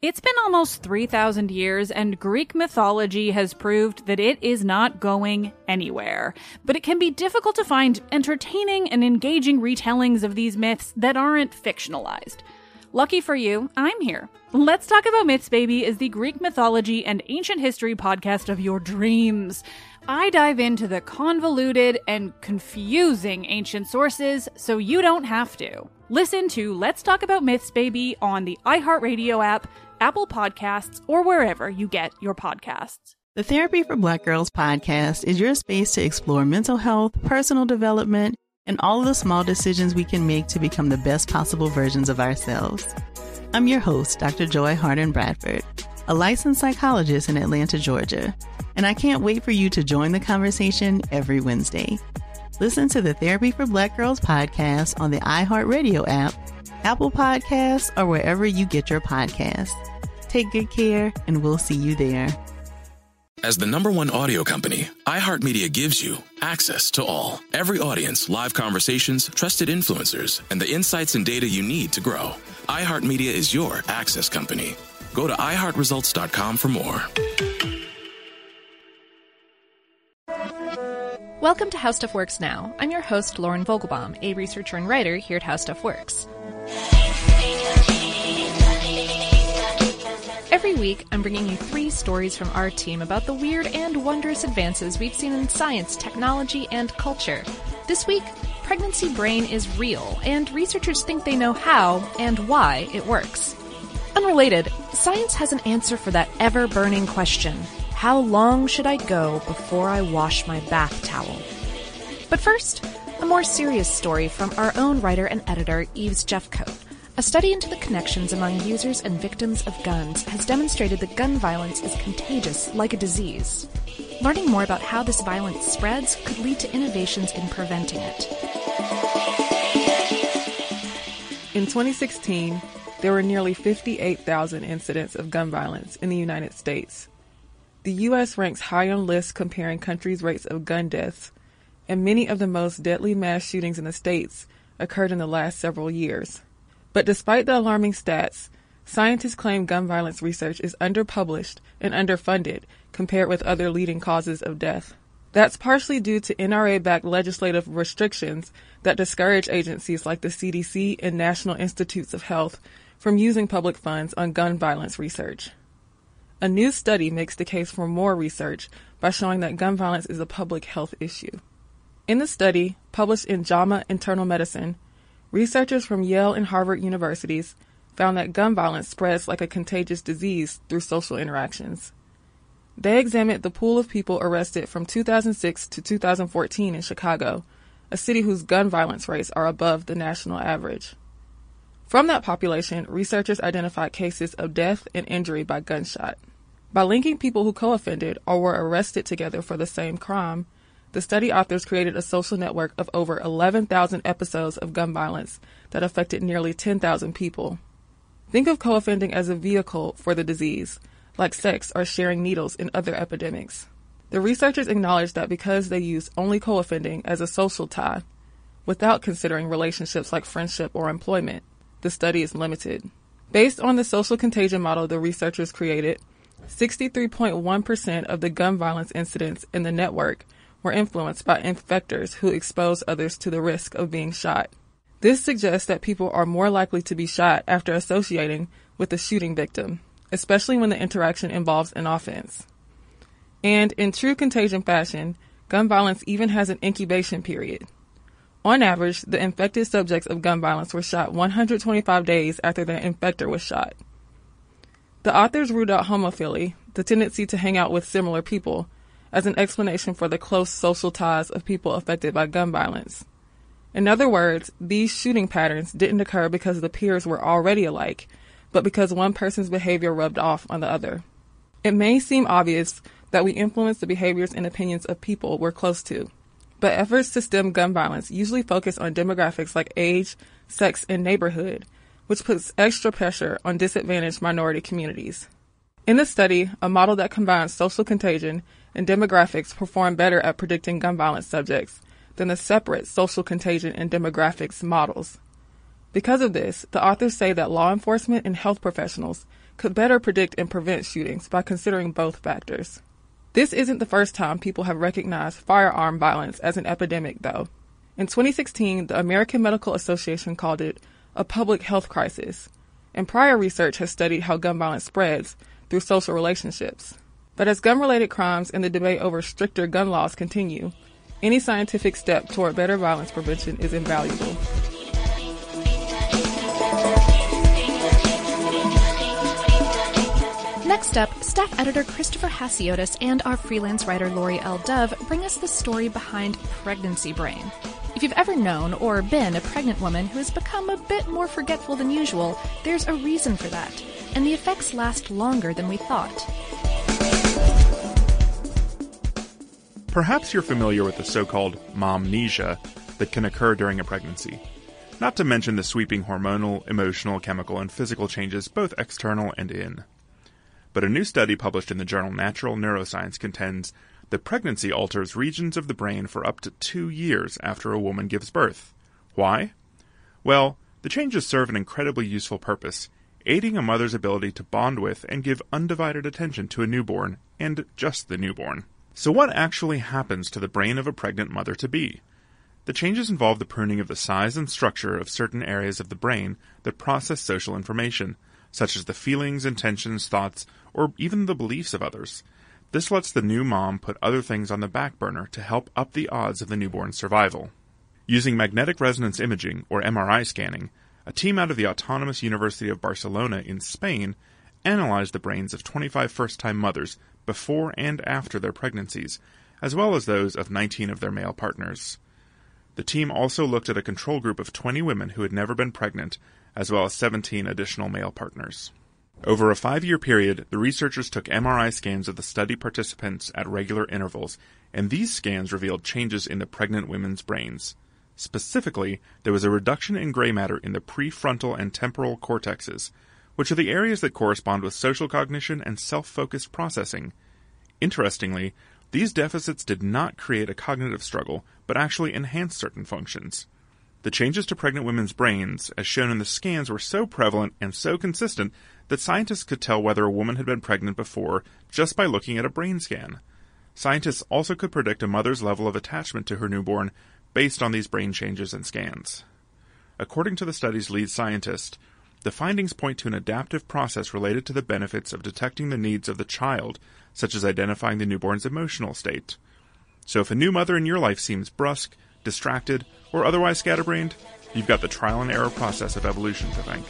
It's been almost 3,000 years, and Greek mythology has proved that it is not going anywhere. But it can be difficult to find entertaining and engaging retellings of these myths that aren't fictionalized. Lucky for you, I'm here. Let's Talk About Myths, Baby is the Greek mythology and ancient history podcast of your dreams. I dive into the convoluted and confusing ancient sources so you don't have to. Listen to Let's Talk About Myths, Baby on the iHeartRadio app, Apple Podcasts, or wherever you get your podcasts. The Therapy for Black Girls podcast is your space to explore mental health, personal development, and all of the small decisions we can make to become the best possible versions of ourselves. I'm your host, Dr. Joy Harden Bradford, a licensed psychologist in Atlanta, Georgia, and I can't wait for you to join the conversation every Wednesday. Listen to the Therapy for Black Girls podcast on the iHeartRadio app, Apple Podcasts, or wherever you get your podcasts. Take good care, and we'll see you there. As the #1 audio company, iHeartMedia gives you access to all. Every audience, live conversations, trusted influencers, and the insights and data you need to grow. iHeartMedia is your access company. Go to iHeartResults.com for more. Welcome to How Stuff Works Now. I'm your host, Lauren Vogelbaum, a researcher and writer here at How Stuff Works. Every week, I'm bringing you 3 stories from our team about the weird and wondrous advances we've seen in science, technology, and culture. This week, pregnancy brain is real, and researchers think they know how and why it works. Unrelated, science has an answer for that ever-burning question. How long should I go before I wash my bath towel? But first, a more serious story from our own writer and editor, Yves Jeffcoat. A study into the connections among users and victims of guns has demonstrated that gun violence is contagious like a disease. Learning more about how this violence spreads could lead to innovations in preventing it. In 2016, there were nearly 58,000 incidents of gun violence in the United States. The U.S. ranks high on lists comparing countries' rates of gun deaths, and many of the most deadly mass shootings in the states occurred in the last several years. But despite the alarming stats, scientists claim gun violence research is underpublished and underfunded compared with other leading causes of death. That's partially due to NRA-backed legislative restrictions that discourage agencies like the CDC and National Institutes of Health from using public funds on gun violence research. A new study makes the case for more research by showing that gun violence is a public health issue. In the study, published in JAMA Internal Medicine, researchers from Yale and Harvard universities found that gun violence spreads like a contagious disease through social interactions. They examined the pool of people arrested from 2006 to 2014 in Chicago, a city whose gun violence rates are above the national average. From that population, researchers identified cases of death and injury by gunshot. By linking people who co-offended or were arrested together for the same crime, the study authors created a social network of over 11,000 episodes of gun violence that affected nearly 10,000 people. Think of co-offending as a vehicle for the disease, like sex or sharing needles in other epidemics. The researchers acknowledged that because they use only co-offending as a social tie, without considering relationships like friendship or employment, the study is limited. Based on the social contagion model the researchers created, 63.1% of the gun violence incidents in the network were influenced by infectors who expose others to the risk of being shot. This suggests that people are more likely to be shot after associating with the shooting victim, especially when the interaction involves an offense. And in true contagion fashion, gun violence even has an incubation period. On average, the infected subjects of gun violence were shot 125 days after the infector was shot. The authors ruled out homophily, the tendency to hang out with similar people, as an explanation for the close social ties of people affected by gun violence. In other words, these shooting patterns didn't occur because the peers were already alike, but because one person's behavior rubbed off on the other. It may seem obvious that we influence the behaviors and opinions of people we're close to, but efforts to stem gun violence usually focus on demographics like age, sex, and neighborhood, which puts extra pressure on disadvantaged minority communities. In the study, a model that combines social contagion and demographics performed better at predicting gun violence subjects than the separate social contagion and demographics models. Because of this, the authors say that law enforcement and health professionals could better predict and prevent shootings by considering both factors. This isn't the first time people have recognized firearm violence as an epidemic, though. In 2016, the American Medical Association called it a public health crisis, and prior research has studied how gun violence spreads through social relationships. But as gun-related crimes and the debate over stricter gun laws continue, any scientific step toward better violence prevention is invaluable. Next up, staff editor Christopher Hasiotis and our freelance writer Lori L. Dove bring us the story behind pregnancy brain. If you've ever known or been a pregnant woman who has become a bit more forgetful than usual, there's a reason for that, and the effects last longer than we thought. Perhaps you're familiar with the so-called momnesia that can occur during a pregnancy. Not to mention the sweeping hormonal, emotional, chemical, and physical changes both external and in. But a new study published in the journal Natural Neuroscience contends that pregnancy alters regions of the brain for up to 2 years after a woman gives birth. Why? Well, the changes serve an incredibly useful purpose, aiding a mother's ability to bond with and give undivided attention to a newborn, and just the newborn. So what actually happens to the brain of a pregnant mother-to-be? The changes involve the pruning of the size and structure of certain areas of the brain that process social information, such as the feelings, intentions, thoughts, or even the beliefs of others. This lets the new mom put other things on the back burner to help up the odds of the newborn's survival. Using magnetic resonance imaging, or MRI scanning, a team out of the Autonomous University of Barcelona in Spain analyzed the brains of 25 first-time mothers before and after their pregnancies, as well as those of 19 of their male partners. The team also looked at a control group of 20 women who had never been pregnant, as well as 17 additional male partners. Over a 5-year period, the researchers took MRI scans of the study participants at regular intervals, and these scans revealed changes in the pregnant women's brains. Specifically, there was a reduction in gray matter in the prefrontal and temporal cortexes, which are the areas that correspond with social cognition and self-focused processing. Interestingly, these deficits did not create a cognitive struggle, but actually enhanced certain functions. The changes to pregnant women's brains, as shown in the scans, were so prevalent and so consistent that scientists could tell whether a woman had been pregnant before just by looking at a brain scan. Scientists also could predict a mother's level of attachment to her newborn based on these brain changes and scans. According to the study's lead scientist, the findings point to an adaptive process related to the benefits of detecting the needs of the child, such as identifying the newborn's emotional state. So if a new mother in your life seems brusque, distracted, or otherwise scatterbrained, you've got the trial and error process of evolution to thank.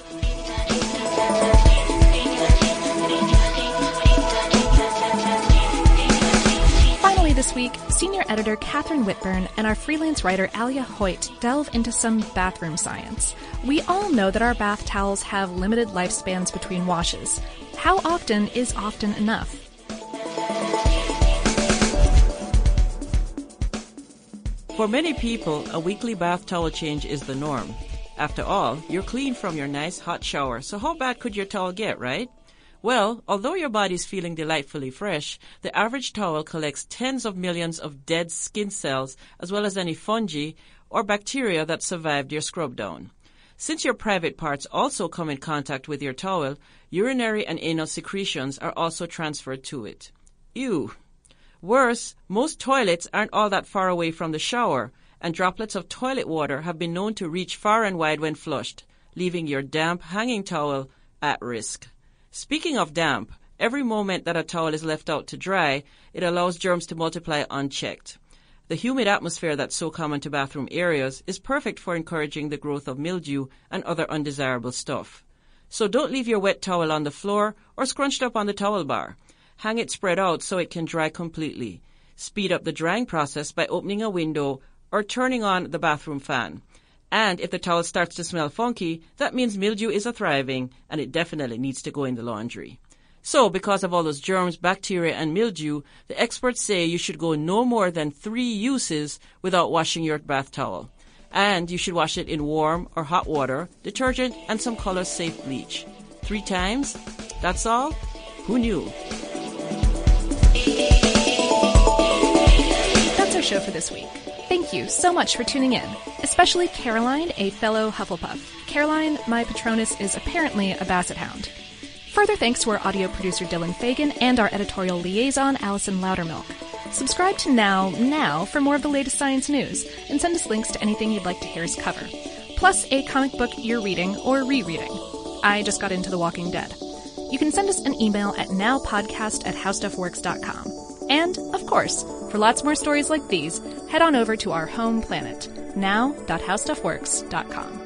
Finally this week, senior editor Catherine Whitburn and our freelance writer Alia Hoyt delve into some bathroom science. We all know that our bath towels have limited lifespans between washes. How often is often enough? For many people, a weekly bath towel change is the norm. After all, you're clean from your nice hot shower, so how bad could your towel get, right? Well, although your body's feeling delightfully fresh, the average towel collects tens of millions of dead skin cells, as well as any fungi or bacteria that survived your scrub down. Since your private parts also come in contact with your towel, urinary and anal secretions are also transferred to it. Ew! Worse, most toilets aren't all that far away from the shower, and droplets of toilet water have been known to reach far and wide when flushed, leaving your damp hanging towel at risk. Speaking of damp, every moment that a towel is left out to dry, it allows germs to multiply unchecked. The humid atmosphere that's so common to bathroom areas is perfect for encouraging the growth of mildew and other undesirable stuff. So don't leave your wet towel on the floor or scrunched up on the towel bar. Hang it spread out so it can dry completely. Speed up the drying process by opening a window or turning on the bathroom fan. And if the towel starts to smell funky, that means mildew is thriving and it definitely needs to go in the laundry. So, because of all those germs, bacteria, and mildew, the experts say you should go no more than 3 uses without washing your bath towel. And you should wash it in warm or hot water, detergent, and some color-safe bleach. 3 times? That's all? Who knew? That's our show for this week. Thank you so much for tuning in, especially Caroline, a fellow Hufflepuff. Caroline, my Patronus, is apparently a basset hound. Further thanks to our audio producer Dylan Fagan and our editorial liaison Allison Loudermilk. Subscribe to Now for more of the latest science news, and send us links to anything you'd like to hear us cover. Plus a comic book you're reading or rereading. I just got into The Walking Dead. You can send us an email at nowpodcast@howstuffworks.com. And, of course, for lots more stories like these, head on over to our home planet, now.howstuffworks.com.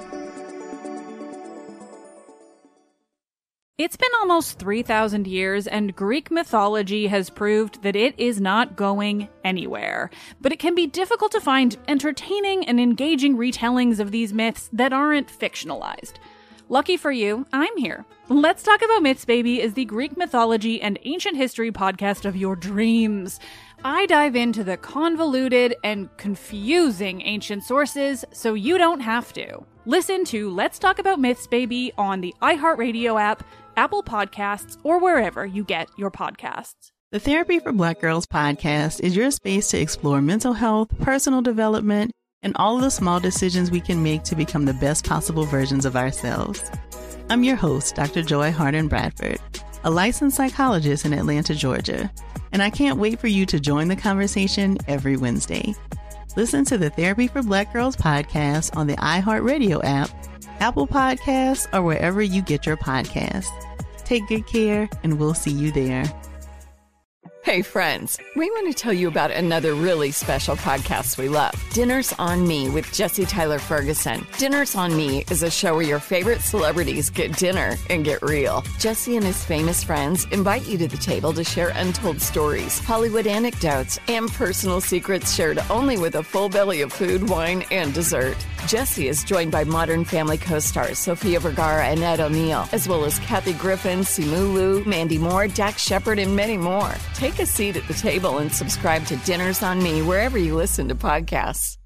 It's been almost 3,000 years, and Greek mythology has proved that it is not going anywhere. But it can be difficult to find entertaining and engaging retellings of these myths that aren't fictionalized. Lucky for you, I'm here. Let's Talk About Myths, Baby is the Greek mythology and ancient history podcast of your dreams. I dive into the convoluted and confusing ancient sources so you don't have to. Listen to Let's Talk About Myths, Baby on the iHeartRadio app, Apple Podcasts, or wherever you get your podcasts. The Therapy for Black Girls podcast is your space to explore mental health, personal development, and all of the small decisions we can make to become the best possible versions of ourselves. I'm your host, Dr. Joy Harden Bradford, a licensed psychologist in Atlanta, Georgia, and I can't wait for you to join the conversation every Wednesday. Listen to the Therapy for Black Girls podcast on the iHeartRadio app, Apple Podcasts, or wherever you get your podcasts. Take good care, and we'll see you there. Hey friends, we want to tell you about another really special podcast we love, Dinners on Me with Jesse Tyler Ferguson. Dinners on Me is a show where your favorite celebrities get dinner and get real. Jesse and his famous friends invite you to the table to share untold stories, Hollywood anecdotes, and personal secrets shared only with a full belly of food, wine, and dessert. Jesse is joined by Modern Family co-stars Sofia Vergara and Ed O'Neill, as well as Kathy Griffin, Simu Liu, Mandy Moore, Dax Shepard, and many more. Take a seat at the table and subscribe to Dinners on Me wherever you listen to podcasts.